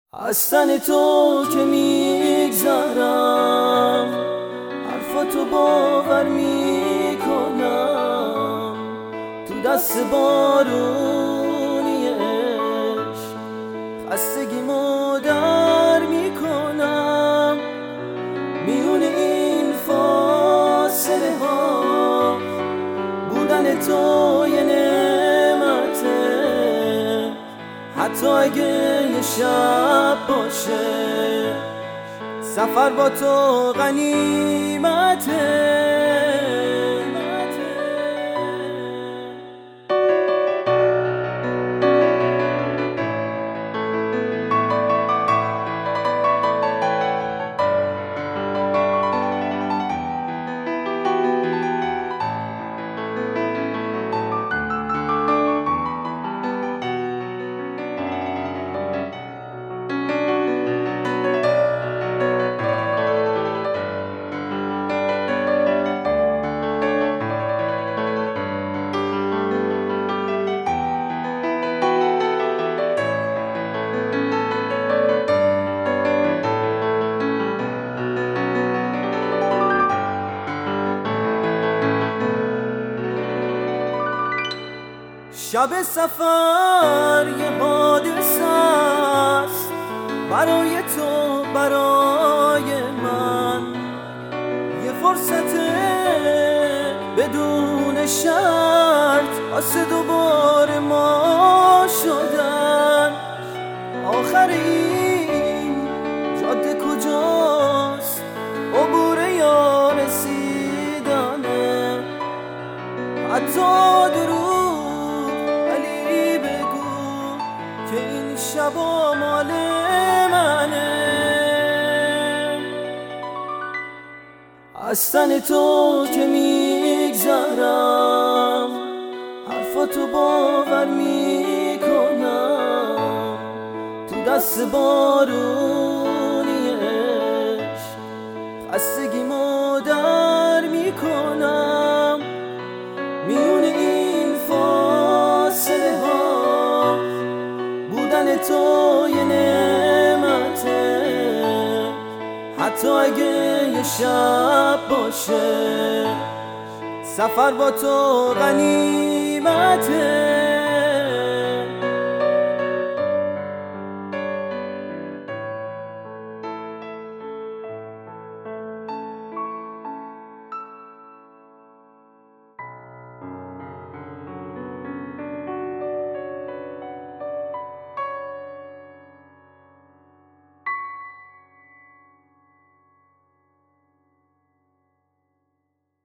از تن تو که میگذرم، حرفاتو باور میکنم. تو دست بارونی عشق خستگیمو در میکنم. میون این فاصله ها بودن تو یه نعمته، حتی اگه یه شب باشه سفر با تو غنیمته. شب سفر یه حادثه است برای تو، برای من یه فرصته بدون شرط واسه دوباره ما شدن. آخر این جاده کجاست؟ عبور یا رسیدنه؟ حتی درو که این شبا مال منه. از تن تو که میگذرم، حرفاتو باور میکنم. تو دست بارونی عشق خستگیمو در میکنم. میون این فاصله ها بودن تو یه نعمته، حتی اگه یه شب باشه سفر با تو غنیمته.